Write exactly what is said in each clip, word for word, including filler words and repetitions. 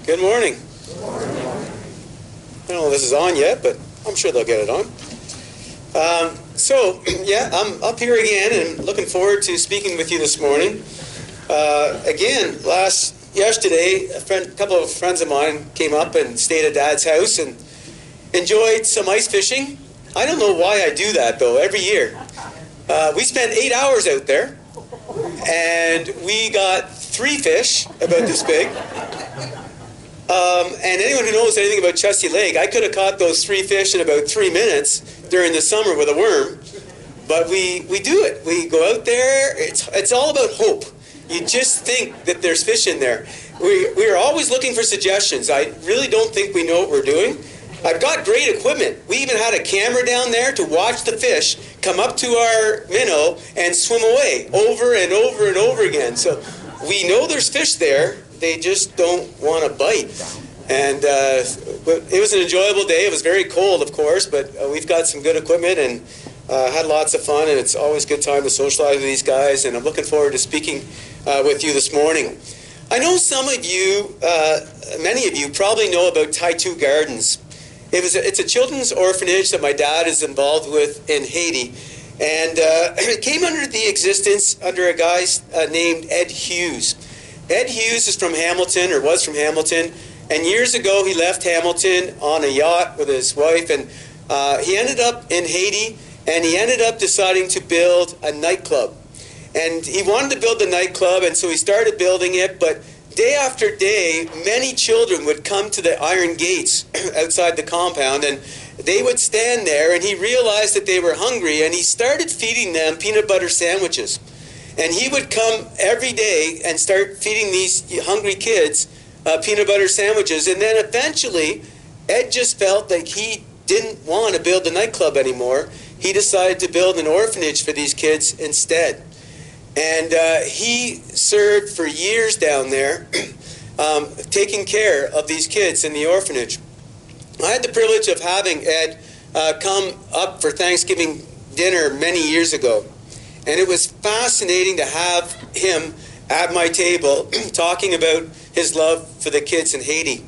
Good morning. Good morning. I don't know if this is on yet, but I'm sure they'll get it on. Um, so, yeah, I'm up here again and looking forward to speaking with you this morning. Uh, again, last yesterday, a friend, a couple of friends of mine came up and stayed at Dad's house and enjoyed some ice fishing. I don't know why I do that, though, every year. Uh, we spent eight hours out there, and we got three fish about this big. Um, and anyone who knows anything about Chesty Lake, I could have caught those three fish in about three minutes during the summer with a worm. But we, we do it. We go out there. It's, it's all about hope. You just think that there's fish in there. We, we are always looking for suggestions. I really don't think we know what we're doing. I've got great equipment. We even had a camera down there to watch the fish come up to our minnow and swim away over and over and over again. So we know there's fish there. They just don't want to bite. And uh, it was an enjoyable day. It was very cold, of course, but uh, we've got some good equipment and uh, had lots of fun. And it's always a good time to socialize with these guys. And I'm looking forward to speaking uh, with you this morning. I know some of you, uh, many of you, probably know about Taitu Gardens. It was a, it's a children's orphanage that my dad is involved with in Haiti. And uh, it came under the existence under a guy uh, named Ed Hughes. Ed Hughes is from Hamilton, or was from Hamilton. And years ago, he left Hamilton on a yacht with his wife. And uh, he ended up in Haiti, and he ended up deciding to build a nightclub. And he wanted to build the nightclub, and so he started building it. But day after day, many children would come to the iron gates outside the compound, and they would stand there, and he realized that they were hungry, and he started feeding them peanut butter sandwiches. And he would come every day and start feeding these hungry kids uh, peanut butter sandwiches. And then eventually, Ed just felt like he didn't want to build a nightclub anymore. He decided to build an orphanage for these kids instead. And uh, he served for years down there, um, taking care of these kids in the orphanage. I had the privilege of having Ed uh, come up for Thanksgiving dinner many years ago. And it was fascinating to have him at my table talking about his love for the kids in Haiti.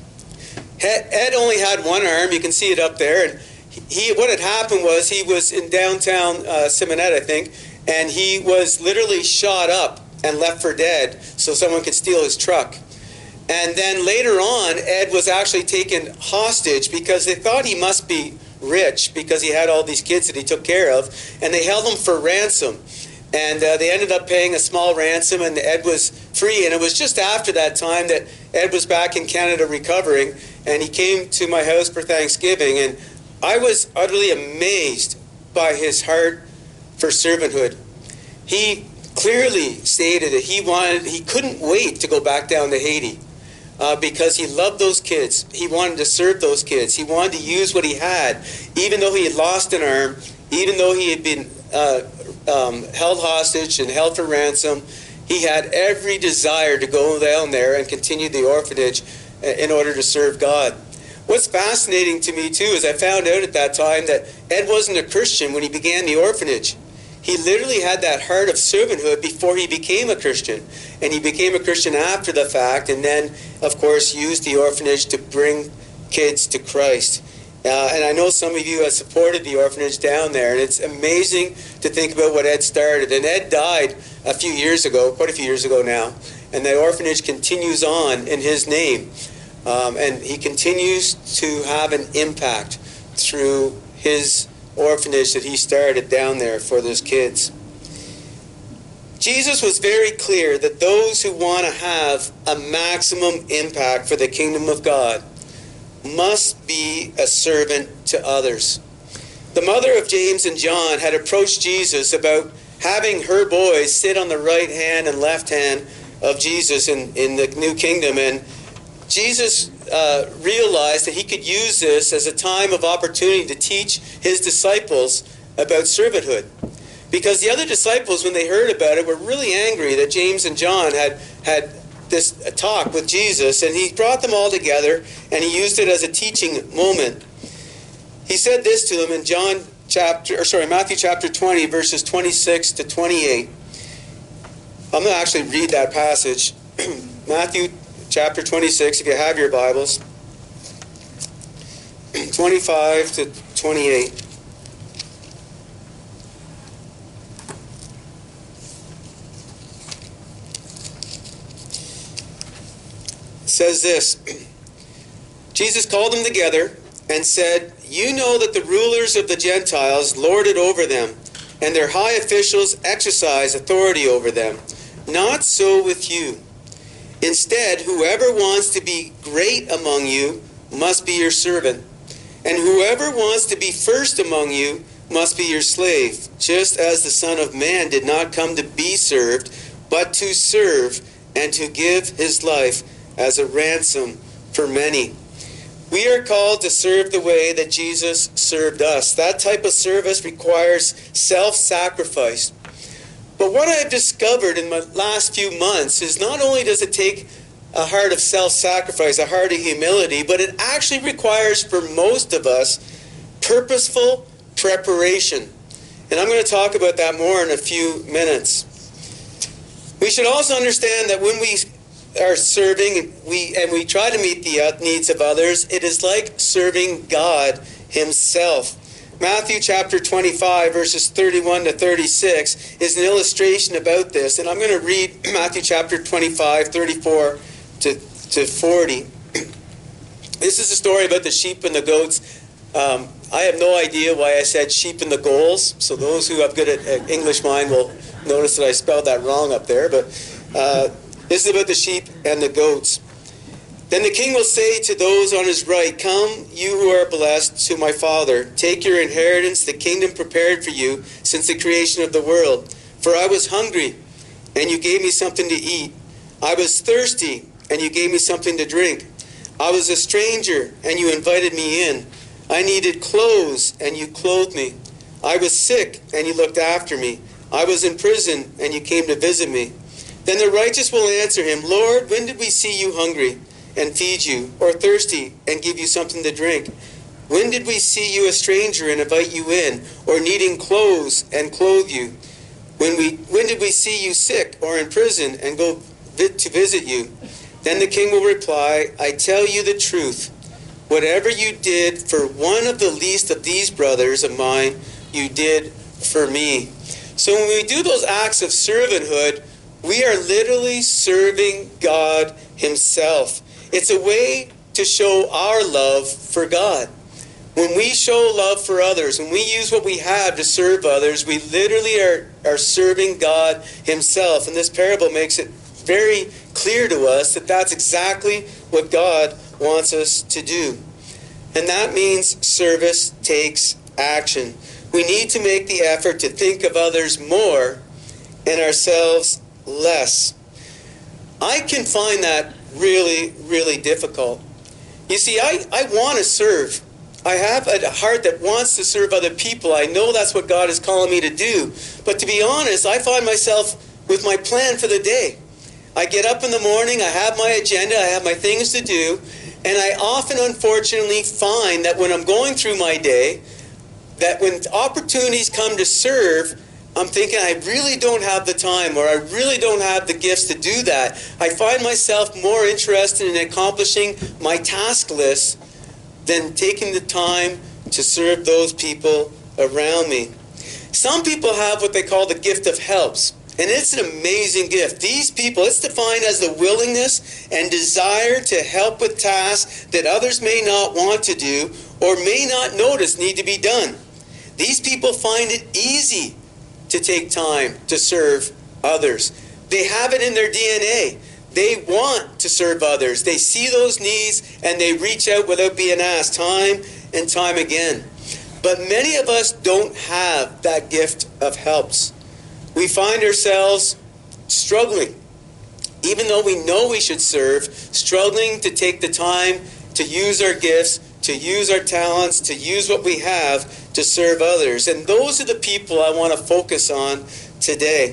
Ed only had one arm. You can see it up there. And he, what had happened was he was in downtown uh, Simonette, I think, and he was literally shot up and left for dead so someone could steal his truck. And then later on, Ed was actually taken hostage because they thought he must be rich because he had all these kids that he took care of, and they held him for ransom. And uh, they ended up paying a small ransom, and Ed was free. And it was just after that time that Ed was back in Canada recovering, and he came to my house for Thanksgiving, and I was utterly amazed by his heart for servanthood. He clearly stated that he wanted, he couldn't wait to go back down to Haiti. Uh, because he loved those kids. He wanted to serve those kids. He wanted to use what he had, even though he had lost an arm, even though he had been uh, um, held hostage and held for ransom. He had every desire to go down there and continue the orphanage in order to serve God. What's fascinating to me, too, is I found out at that time that Ed wasn't a Christian when he began the orphanage. He literally had that heart of servanthood before he became a Christian. And he became a Christian after the fact, and then, of course, used the orphanage to bring kids to Christ. Uh, and I know some of you have supported the orphanage down there, and it's amazing to think about what Ed started. And Ed died a few years ago, quite a few years ago now, and the orphanage continues on in his name. Um, and he continues to have an impact through his orphanage that he started down there for those kids. Jesus was very clear that those who want to have a maximum impact for the kingdom of God must be a servant to others. The mother of James and John had approached Jesus about having her boys sit on the right hand and left hand of Jesus in, in the new kingdom. And Jesus uh, realized that he could use this as a time of opportunity to teach his disciples about servanthood. Because the other disciples, when they heard about it, were really angry that James and John had had this talk with Jesus, and he brought them all together, and he used it as a teaching moment. He said this to them in John chapter, or sorry, Matthew chapter twenty, verses twenty-six to twenty-eight. I'm going to actually read that passage. Matthew chapter twenty-six, if you have your Bibles, twenty-five to twenty-eight. It says this, Jesus called them together and said, "You know that the rulers of the Gentiles lord it over them, and their high officials exercise authority over them. Not so with you. Instead, whoever wants to be great among you must be your servant, and whoever wants to be first among you must be your slave, just as the Son of Man did not come to be served, but to serve and to give his life as a ransom for many." We are called to serve the way that Jesus served us. That type of service requires self-sacrifice. But what I've discovered in my last few months is not only does it take a heart of self-sacrifice, a heart of humility, but it actually requires for most of us purposeful preparation. And I'm going to talk about that more in a few minutes. We should also understand that when we are serving and we and we try to meet the needs of others, it is like serving God himself. Matthew chapter twenty-five, verses thirty-one to thirty-six is an illustration about this. And I'm going to read Matthew chapter twenty-five, thirty-four to, to forty. This is a story about the sheep and the goats. Um, I have no idea why I said sheep and the goals. So those who have good at, at English mind will notice that I spelled that wrong up there. But uh, this is about the sheep and the goats. "Then the king will say to those on his right, 'Come, you who are blessed, to my Father. Take your inheritance, the kingdom prepared for you since the creation of the world. For I was hungry, and you gave me something to eat. I was thirsty, and you gave me something to drink. I was a stranger, and you invited me in. I needed clothes, and you clothed me. I was sick, and you looked after me. I was in prison, and you came to visit me.' Then the righteous will answer him, 'Lord, when did we see you hungry and feed you, or thirsty and give you something to drink? When did we see you a stranger and invite you in, or needing clothes and clothe you? When we when did we see you sick or in prison and go vi- to visit you?' Then the king will reply, 'I tell you the truth. Whatever you did for one of the least of these brothers of mine, you did for me.'" So when we do those acts of servanthood, we are literally serving God himself. It's a way to show our love for God. When we show love for others, when we use what we have to serve others, we literally are, are serving God himself. And this parable makes it very clear to us that that's exactly what God wants us to do. And that means service takes action. We need to make the effort to think of others more and ourselves less. I can find that really, really difficult. You see, I, I want to serve. I have a heart that wants to serve other people. I know that's what God is calling me to do. But to be honest, I find myself with my plan for the day. I get up in the morning, I have my agenda, I have my things to do, and I often, unfortunately, find that when I'm going through my day, that when opportunities come to serve, I'm thinking I really don't have the time, or I really don't have the gifts to do that. I find myself more interested in accomplishing my task list than taking the time to serve those people around me. Some people have what they call the gift of helps, and it's an amazing gift. These people, it's defined as the willingness and desire to help with tasks that others may not want to do or may not notice need to be done. These people find it easy to take time to serve others. They have it in their D N A. They want to serve others. They see those needs and they reach out without being asked time and time again. But many of us don't have that gift of helps. We find ourselves struggling, even though we know we should serve, struggling to take the time to use our gifts, to use our talents, to use what we have to serve others. And those are the people I want to focus on today.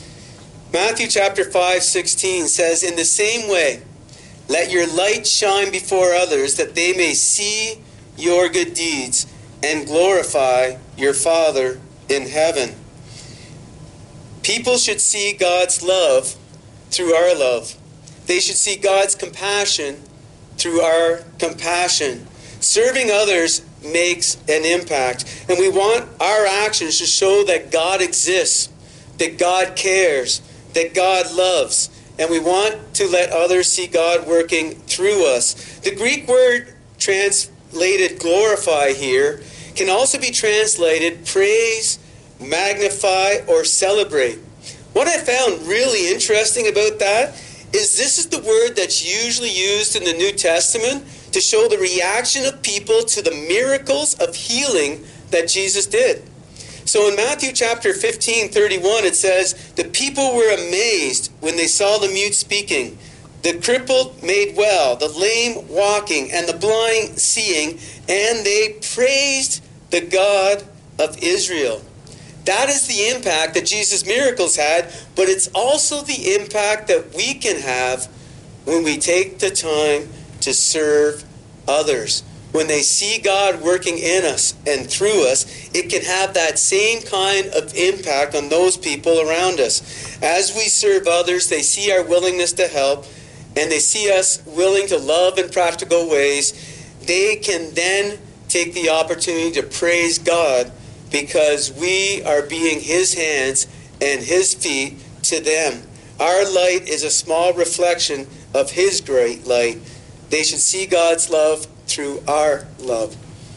Matthew chapter five, sixteen says, "In the same way, let your light shine before others, that they may see your good deeds and glorify your Father in heaven." People should see God's love through our love. they should see God's compassion through our compassion. Serving others makes an impact. And we want our actions to show that God exists, that God cares, that God loves. And we want to let others see God working through us. The Greek word translated glorify here can also be translated praise, magnify, or celebrate. What I found really interesting about that is this is the word that's usually used in the New Testament to show the reaction of people to the miracles of healing that Jesus did. So in Matthew chapter fifteen, thirty-one, it says, the people were amazed when they saw the mute speaking, the crippled made well, the lame walking, and the blind seeing, and they praised the God of Israel. That is the impact that Jesus' miracles had, but it's also the impact that we can have when we take the time to serve others. When they see God working in us and through us, it can have that same kind of impact on those people around us. As we serve others, they see our willingness to help, and they see us willing to love in practical ways. They can then take the opportunity to praise God because we are being His hands and His feet to them. Our light is a small reflection of His great light. They should see God's love through our love.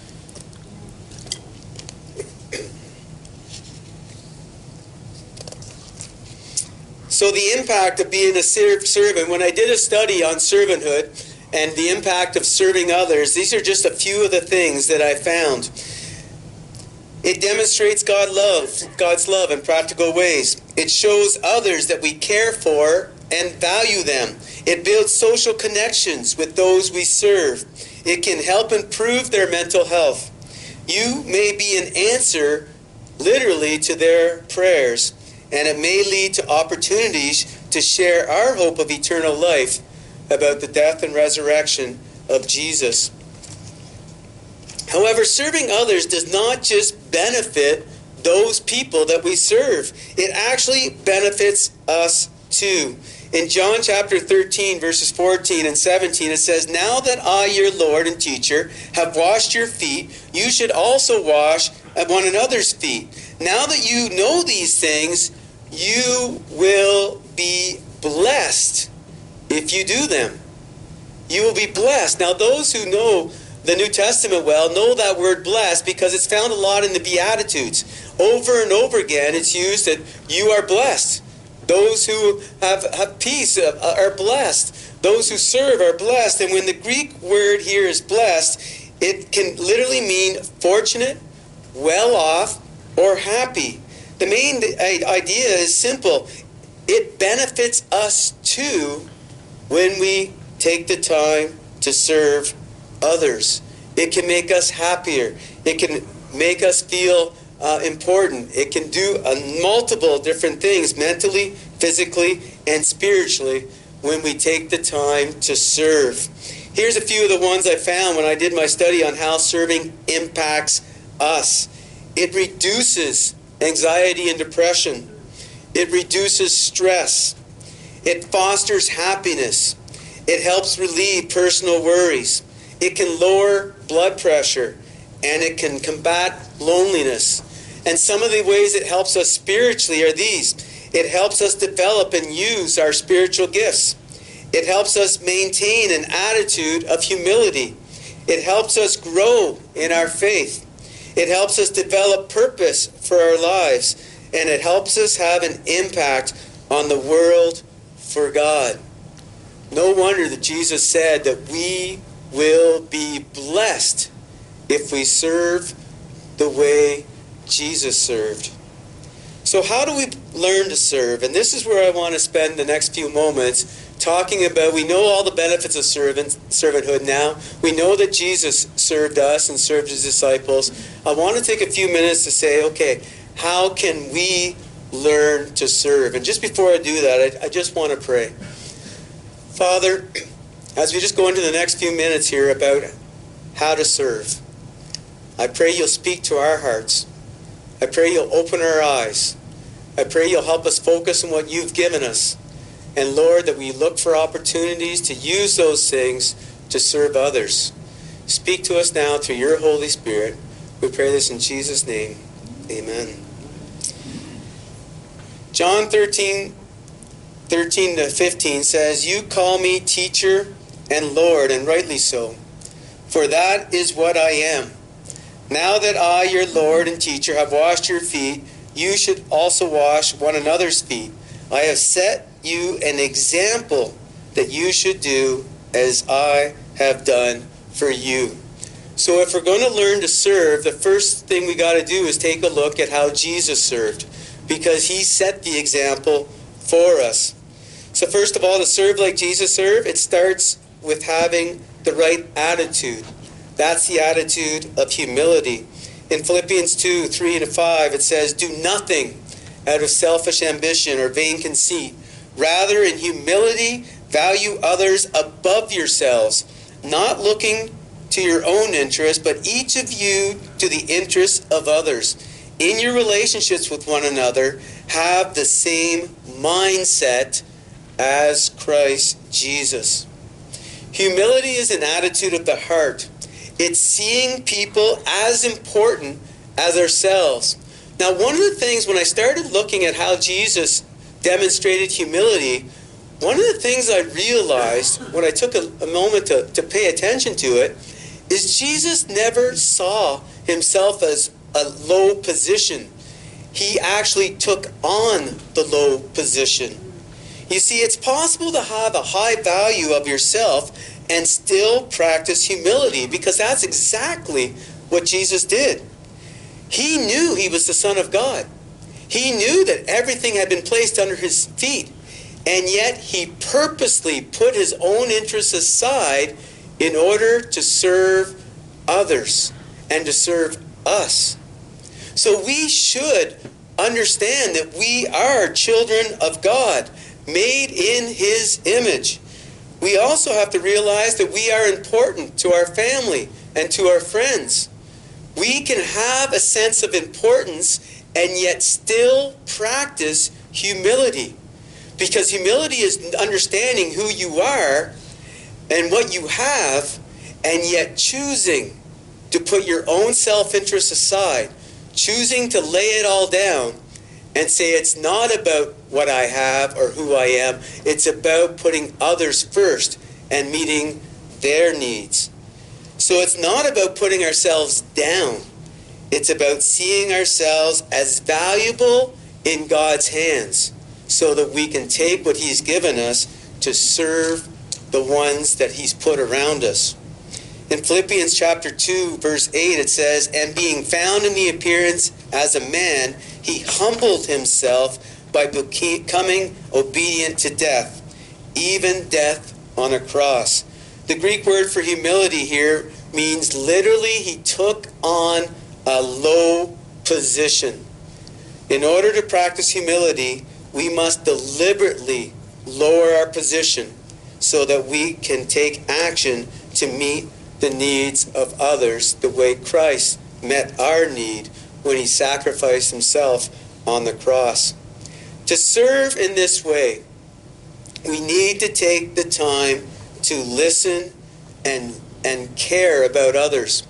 So the impact of being a servant, when I did a study on servanthood and the impact of serving others, these are just a few of the things that I found. It demonstrates God love, God's love in practical ways. It shows others that we care for and value them. It builds social connections with those we serve. It can help improve their mental health. You may be an answer, literally, to their prayers, and it may lead to opportunities to share our hope of eternal life about the death and resurrection of Jesus. However, serving others does not just benefit those people that we serve. It actually benefits us too. In John chapter thirteen, verses fourteen and seventeen, it says, now that I, your Lord and teacher, have washed your feet, you should also wash one another's feet. Now that you know these things, you will be blessed if you do them. You will be blessed. Now, those who know the New Testament well know that word blessed because it's found a lot in the Beatitudes. Over and over again, it's used that you are blessed. Those who have, have peace are blessed. Those who serve are blessed. And when the Greek word here is blessed, it can literally mean fortunate, well off, or happy. The main idea is simple. It benefits us too when we take the time to serve others. It can make us happier. It can make us feel uh, important. It can do uh, multiple different things, mentally, physically, and spiritually, when we take the time to serve. Here's a few of the ones I found when I did my study on how serving impacts us. It reduces anxiety and depression. It reduces stress. It fosters happiness. It helps relieve personal worries. It can lower blood pressure, and it can combat loneliness. And some of the ways it helps us spiritually are these. It helps us develop and use our spiritual gifts. It helps us maintain an attitude of humility. It helps us grow in our faith. It helps us develop purpose for our lives. And it helps us have an impact on the world for God. No wonder that Jesus said that we will be blessed if we serve the way Jesus served. So how do we learn to serve? And this is where I want to spend the next few moments talking about, we know all the benefits of servant, servanthood now. We know that Jesus served us and served his disciples. I want to take a few minutes to say, okay, how can we learn to serve? And just before I do that, I, I just want to pray. Father, as we just go into the next few minutes here about how to serve, I pray you'll speak to our hearts. I pray you'll open our eyes. I pray you'll help us focus on what you've given us. And Lord, that we look for opportunities to use those things to serve others. Speak to us now through your Holy Spirit. We pray this in Jesus' name. Amen. John thirteen, thirteen to fifteen says, "You call me teacher and Lord, and rightly so, for that is what I am. Now that I, your Lord and teacher, have washed your feet, you should also wash one another's feet. I have set you an example that you should do as I have done for you." So if we're going to learn to serve, the first thing we got to do is take a look at how Jesus served, because he set the example for us. So first of all, to serve like Jesus served, it starts with having the right attitude. That's the attitude of humility. In Philippians two, three to five, it says, "Do nothing out of selfish ambition or vain conceit. Rather, in humility, value others above yourselves, not looking to your own interest, but each of you to the interest of others. In your relationships with one another, have the same mindset as Christ Jesus." Humility is an attitude of the heart. It's seeing people as important as ourselves. Now, one of the things, when I started looking at how Jesus demonstrated humility, one of the things I realized when I took a, a moment to, to pay attention to it is Jesus never saw himself as a low position. He actually took on the low position. You see, it's possible to have a high value of yourself and still practice humility, because that's exactly what Jesus did. He knew he was the Son of God. He knew that everything had been placed under his feet, and yet he purposely put his own interests aside in order to serve others and to serve us. So we should understand that we are children of God, made in his image. We also have to realize that we are important to our family and to our friends. We can have a sense of importance and yet still practice humility. Because humility is understanding who you are and what you have, and yet choosing to put your own self-interest aside, choosing to lay it all down and say it's not about what I have or who I am, it's about putting others first and meeting their needs. So it's not about putting ourselves down. It's about seeing ourselves as valuable in God's hands so that we can take what he's given us to serve the ones that he's put around us. In Philippians chapter two, verse eight, it says, "And being found in the appearance as a man, he humbled himself by becoming obedient to death, even death on a cross." The Greek word for humility here means literally he took on a low position. In order to practice humility, we must deliberately lower our position so that we can take action to meet the needs of others the way Christ met our need when he sacrificed himself on the cross. To serve in this way, we need to take the time to listen and, and care about others.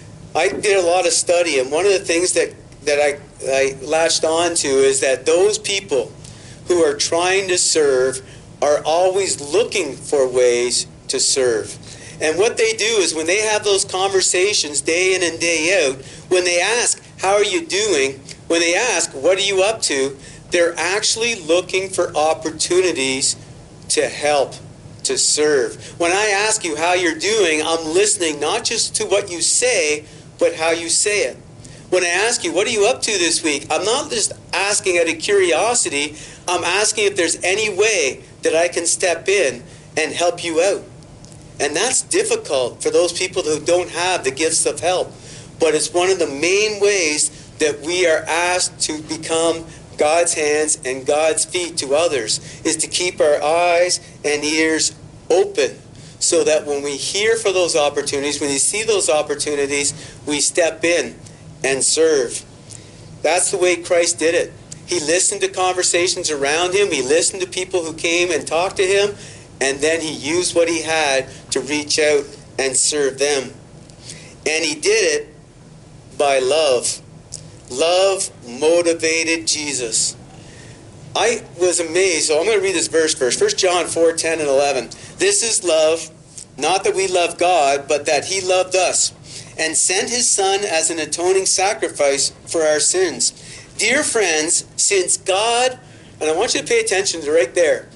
I did a lot of study, and one of the things that, that I, I latched on to is that those people who are trying to serve are always looking for ways to serve. And what they do is when they have those conversations day in and day out, when they ask, "How are you doing?" when they ask, "What are you up to?" they're actually looking for opportunities to help, to serve. When I ask you how you're doing, I'm listening not just to what you say, but how you say it. When I ask you, "What are you up to this week?" I'm not just asking out of curiosity. I'm asking if there's any way that I can step in and help you out. And that's difficult for those people who don't have the gifts of help. But it's one of the main ways that we are asked to become God's hands and God's feet to others, is to keep our eyes and ears open so that when we hear for those opportunities, when we see those opportunities, we step in and serve. That's the way Christ did it. He listened to conversations around him. He listened to people who came and talked to him. And then he used what he had to reach out and serve them. And he did it by love. Love motivated Jesus. I was amazed. So I'm going to read this verse first. First John four, ten and eleven. This is love, not that we love God, but that he loved us and sent his Son as an atoning sacrifice for our sins. Dear friends, since God, and I want you to pay attention to right there,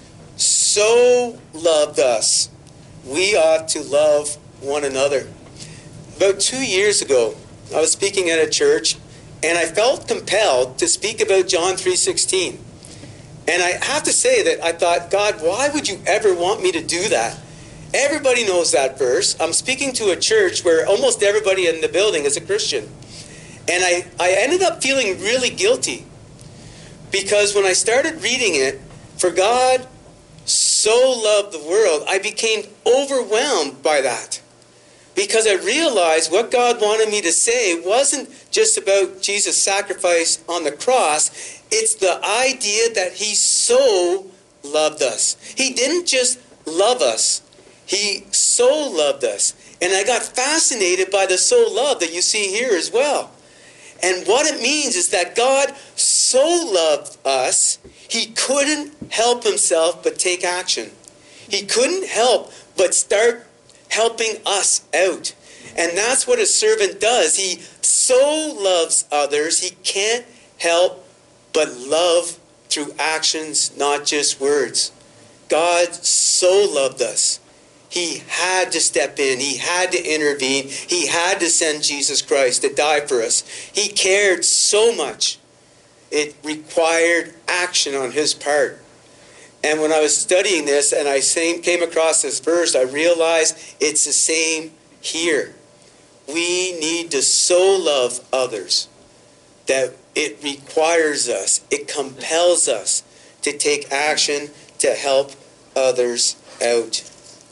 so loved us, we ought to love one another. About two years ago, I was speaking at a church, and I felt compelled to speak about John three sixteen. And I have to say that I thought, God, why would you ever want me to do that? Everybody knows that verse. I'm speaking to a church where almost everybody in the building is a Christian. And I, I ended up feeling really guilty. Because when I started reading it, for God so loved the world, I became overwhelmed by that. Because I realized what God wanted me to say wasn't just about Jesus' sacrifice on the cross. It's the idea that he so loved us. He didn't just love us. He so loved us. And I got fascinated by the so love that you see here as well. And what it means is that God so loved us, he couldn't help himself but take action. He couldn't help but start helping us out. And that's what a servant does. He so loves others, he can't help but love through actions, not just words. God so loved us. He had to step in. He had to intervene. He had to send Jesus Christ to die for us. He cared so much. It required action on his part. And when I was studying this and I came across this verse, I realized it's the same here. We need to so love others that it requires us, it compels us to take action to help others out.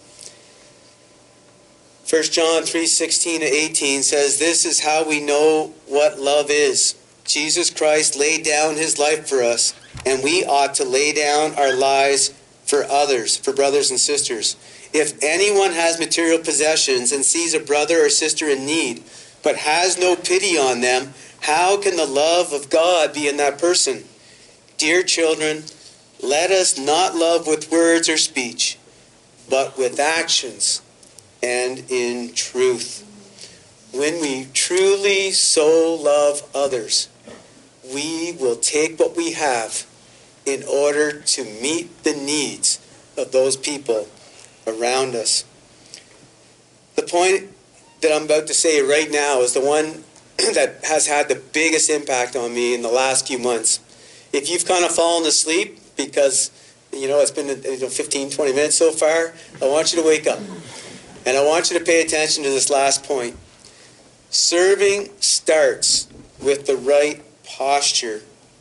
First John three sixteen to eighteen says, this is how we know what love is. Jesus Christ laid down his life for us, and we ought to lay down our lives for others, for brothers and sisters. If anyone has material possessions and sees a brother or sister in need, but has no pity on them, how can the love of God be in that person? Dear children, let us not love with words or speech, but with actions and in truth. When we truly so love others, we will take what we have in order to meet the needs of those people around us. The point that I'm about to say right now is the one that has had the biggest impact on me in the last few months. If you've kind of fallen asleep because, you know, it's been you know, fifteen, twenty minutes so far, I want you to wake up. And I want you to pay attention to this last point. Serving starts with the right posture.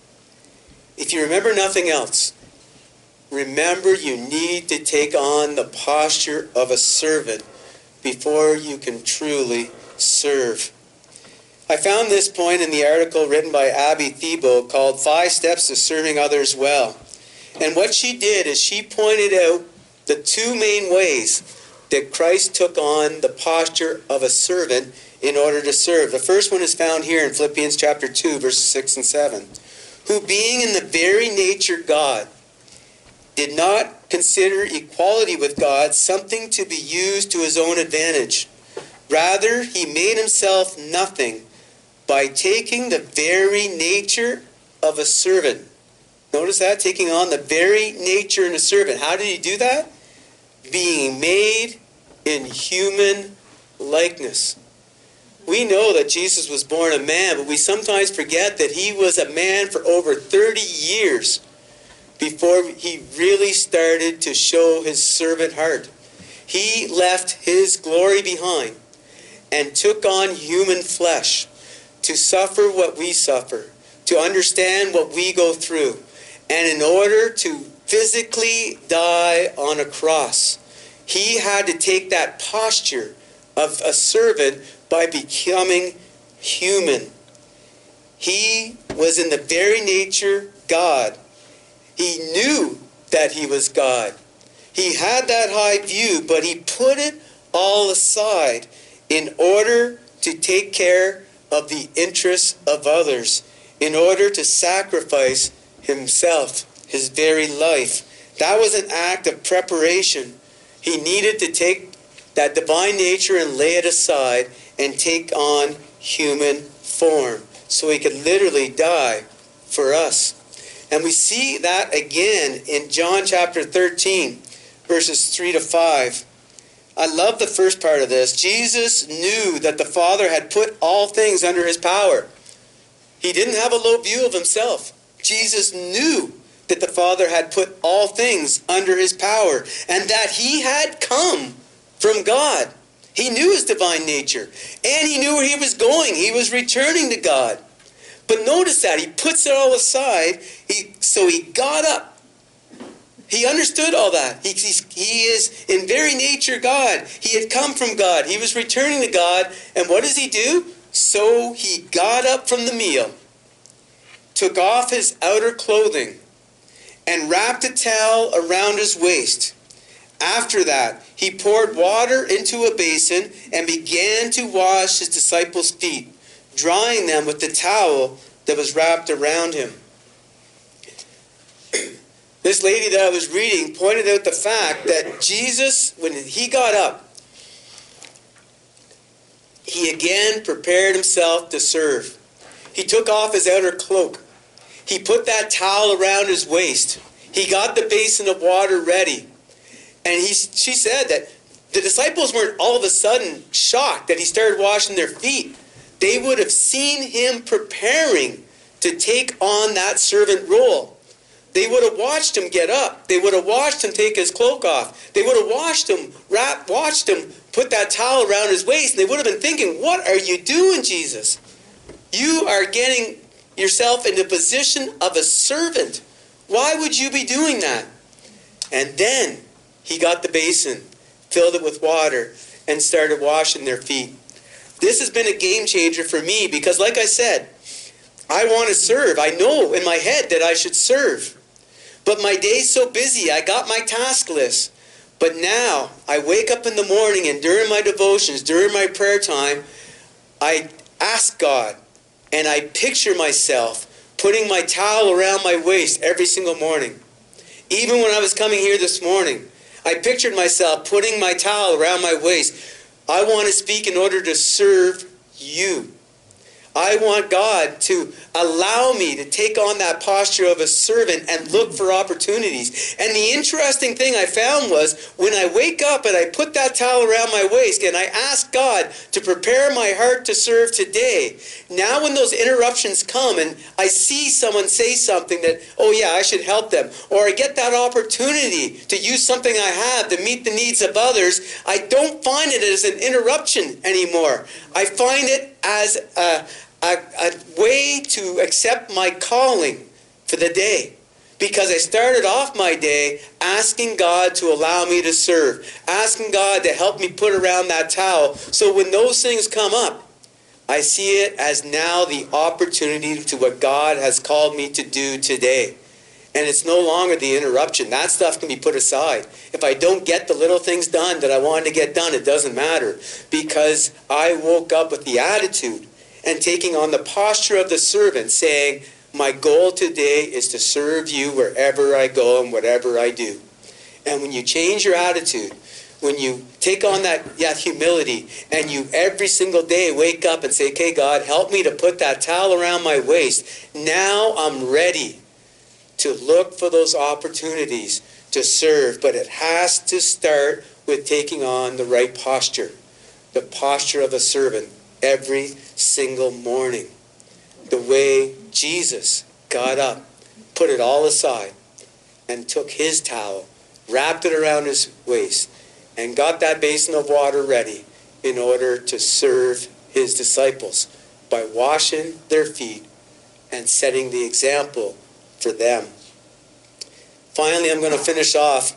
If you remember nothing else, remember you need to take on the posture of a servant before you can truly serve. I found this point in the article written by Abby Thibault called Five Steps to Serving Others Well. And what she did is she pointed out the two main ways that Christ took on the posture of a servant in order to serve. The first one is found here in Philippians chapter two, verses six and seven. Who being in the very nature God, did not consider equality with God something to be used to his own advantage. Rather, he made himself nothing by taking the very nature of a servant. Notice that, taking on the very nature of a servant. How did he do that? Being made in human likeness. We know that Jesus was born a man, but we sometimes forget that he was a man for over thirty years before he really started to show his servant heart. He left his glory behind and took on human flesh to suffer what we suffer, to understand what we go through, and in order to physically die on a cross, he had to take that posture of a servant by becoming human. He was in the very nature God. He knew that he was God. He had that high view, but he put it all aside in order to take care of the interests of others, in order to sacrifice himself, his very life. That was an act of preparation. He needed to take that divine nature and lay it aside and take on human form so he could literally die for us. And we see that again in John chapter thirteen, verses three to five. I love the first part of this. Jesus knew that the Father had put all things under his power. He didn't have a low view of himself. Jesus knew that the Father had put all things under his power and that he had come from God. He knew his divine nature and he knew where he was going. He was returning to God. But notice that he puts it all aside. He, so he got up. He understood all that. He, he is in very nature God. He had come from God. He was returning to God. And what does he do? So he got up from the meal, took off his outer clothing, and wrapped a towel around his waist. After that, he poured water into a basin and began to wash his disciples' feet, drying them with the towel that was wrapped around him. This lady that I was reading pointed out the fact that Jesus, when he got up, he again prepared himself to serve. He took off his outer cloak. He put that towel around his waist. He got the basin of water ready. And he, she said that the disciples weren't all of a sudden shocked that he started washing their feet. They would have seen him preparing to take on that servant role. They would have watched him get up. They would have watched him take his cloak off. They would have watched him wrap, watched him put that towel around his waist. And they would have been thinking, what are you doing, Jesus? You are getting yourself in the position of a servant. Why would you be doing that? And then he got the basin, filled it with water, and started washing their feet. This has been a game changer for me because, like I said, I want to serve. I know in my head that I should serve. But my day's so busy, I got my task list. But now, I wake up in the morning and during my devotions, during my prayer time, I ask God and I picture myself putting my towel around my waist every single morning. Even when I was coming here this morning, I pictured myself putting my towel around my waist. I want to speak in order to serve you. I want God to allow me to take on that posture of a servant and look for opportunities. And the interesting thing I found was when I wake up and I put that towel around my waist and I ask God to prepare my heart to serve today, now when those interruptions come and I see someone say something that, oh yeah, I should help them, or I get that opportunity to use something I have to meet the needs of others, I don't find it as an interruption anymore. I find it as a A, a way to accept my calling for the day. Because I started off my day asking God to allow me to serve. Asking God to help me put around that towel. So when those things come up, I see it as now the opportunity to what God has called me to do today. And it's no longer the interruption. That stuff can be put aside. If I don't get the little things done that I wanted to get done, it doesn't matter. Because I woke up with the attitude and taking on the posture of the servant, saying, my goal today is to serve you wherever I go and whatever I do. And when you change your attitude, when you take on that, that humility, and you every single day wake up and say, okay, God, help me to put that towel around my waist. Now I'm ready to look for those opportunities to serve. But it has to start with taking on the right posture, the posture of a servant. Every single morning, the way Jesus got up, put it all aside, and took his towel, wrapped it around his waist, and got that basin of water ready in order to serve his disciples by washing their feet and setting the example for them. Finally, I'm going to finish off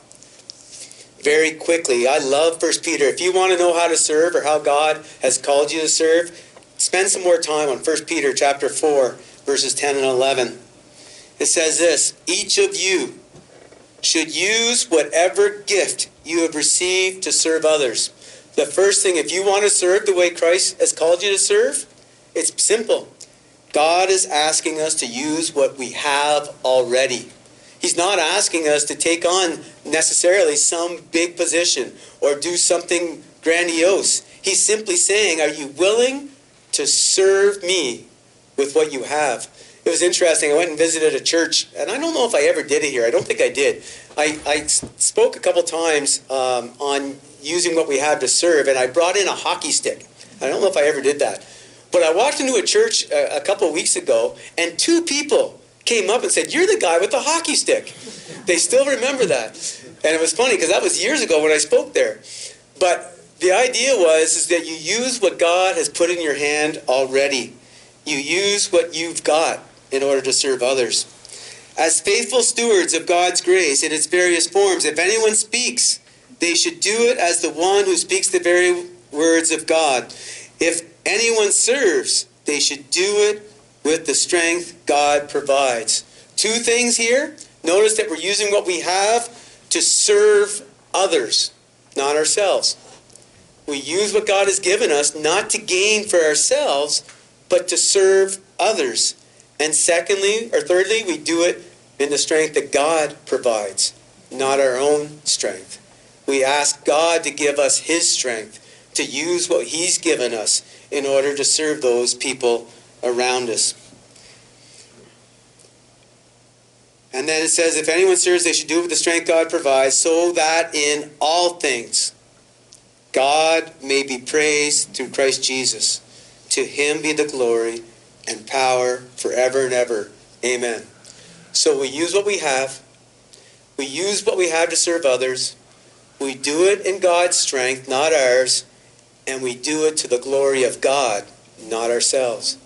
very quickly. I love First Peter. If you want to know how to serve or how God has called you to serve, spend some more time on First Peter chapter four, verses ten and eleven. It says this, each of you should use whatever gift you have received to serve others. The first thing, if you want to serve the way Christ has called you to serve, it's simple. God is asking us to use what we have already. He's not asking us to take on necessarily some big position or do something grandiose. He's simply saying, are you willing to serve me with what you have? It was interesting. I went and visited a church, and I don't know if I ever did it here. I don't think I did. I, I spoke a couple times um, on using what we have to serve, and I brought in a hockey stick. I don't know if I ever did that. But I walked into a church a, a couple of weeks ago, and two people came up and said, you're the guy with the hockey stick. They still remember that. And it was funny, because that was years ago when I spoke there. But the idea was is that you use what God has put in your hand already. You use what you've got in order to serve others. As faithful stewards of God's grace in its various forms, if anyone speaks, they should do it as the one who speaks the very words of God. If anyone serves, they should do it with the strength God provides. Two things here. Notice that we're using what we have to serve others, not ourselves. We use what God has given us not to gain for ourselves, but to serve others. And secondly, or thirdly, we do it in the strength that God provides, not our own strength. We ask God to give us His strength, to use what He's given us in order to serve those people around us. And then it says, if anyone serves, they should do it with the strength God provides, so that in all things God may be praised through Christ Jesus. To Him be the glory and power forever and ever. Amen. So we use what we have. We use what we have to serve others. We do it in God's strength, not ours. And we do it to the glory of God, not ourselves.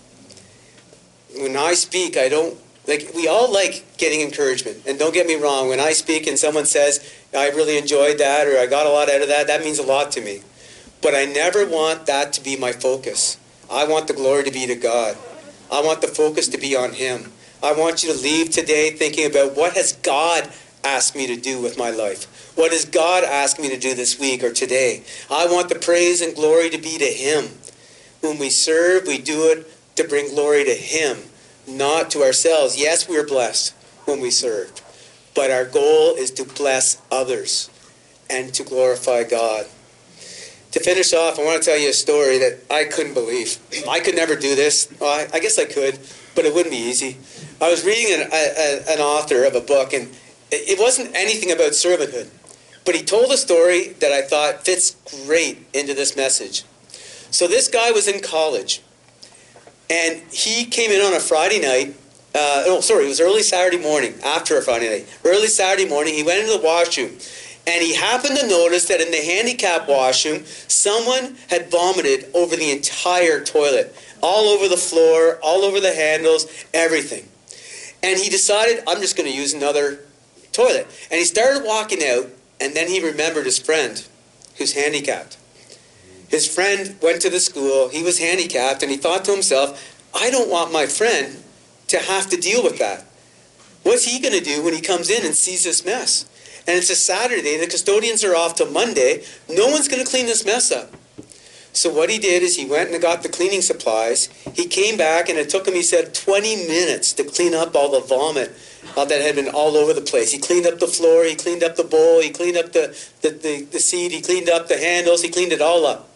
When I speak, I don't, like, we all like getting encouragement. And don't get me wrong, when I speak and someone says, I really enjoyed that, or I got a lot out of that, that means a lot to me. But I never want that to be my focus. I want the glory to be to God. I want the focus to be on Him. I want you to leave today thinking about, what has God asked me to do with my life? What has God asked me to do this week or today? I want the praise and glory to be to Him. When we serve, we do it to bring glory to Him, not to ourselves. Yes, we're blessed when we serve, but our goal is to bless others and to glorify God. To finish off, I want to tell you a story that I couldn't believe. I could never do this. Well, I, I guess I could, but it wouldn't be easy. I was reading an, a, an author of a book, and it wasn't anything about servanthood, but he told a story that I thought fits great into this message. So this guy was in college, and he came in on a Friday night. Uh, no, sorry, it was early Saturday morning, after a Friday night. Early Saturday morning, he went into the washroom. And he happened to notice that in the handicap washroom, someone had vomited over the entire toilet. All over the floor, all over the handles, everything. And he decided, I'm just going to use another toilet. And he started walking out, and then he remembered his friend, who's handicapped. His friend went to the school, he was handicapped, and he thought to himself, I don't want my friend to have to deal with that. What's he going to do when he comes in and sees this mess? And it's a Saturday, the custodians are off till Monday, no one's going to clean this mess up. So what he did is he went and got the cleaning supplies. He came back, and it took him, he said, twenty minutes to clean up all the vomit uh, that had been all over the place. He cleaned up the floor, he cleaned up the bowl, he cleaned up the, the, the, the seat, he cleaned up the handles, he cleaned it all up.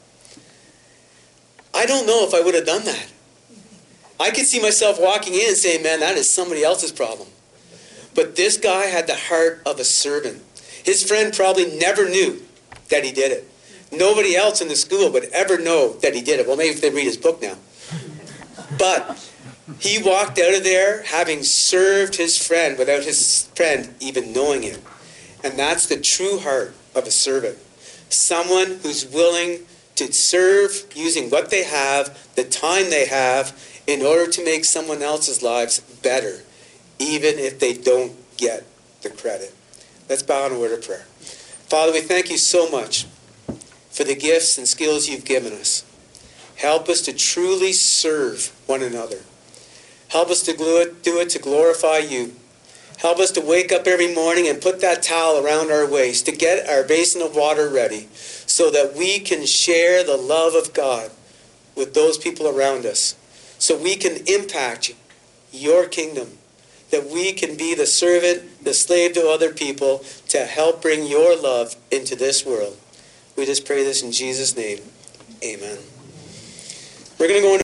I don't know if I would have done that. I could see myself walking in and saying, man, that is somebody else's problem. But this guy had the heart of a servant. His friend probably never knew that he did it. Nobody else in the school would ever know that he did it. Well, maybe if they read his book now. But he walked out of there having served his friend without his friend even knowing it. And that's the true heart of a servant. Someone who's willing to serve using what they have, the time they have, in order to make someone else's lives better, even if they don't get the credit. Let's bow in a word of prayer. Father, we thank you so much for the gifts and skills you've given us. Help us to truly serve one another. Help us to do it, do it to glorify you Help us to wake up every morning and put that towel around our waist, to get our basin of water ready, so that we can share the love of God with those people around us, so we can impact your kingdom, that we can be the servant, the slave to other people, to help bring your love into this world. We just pray this in Jesus' name. Amen. We're going to go into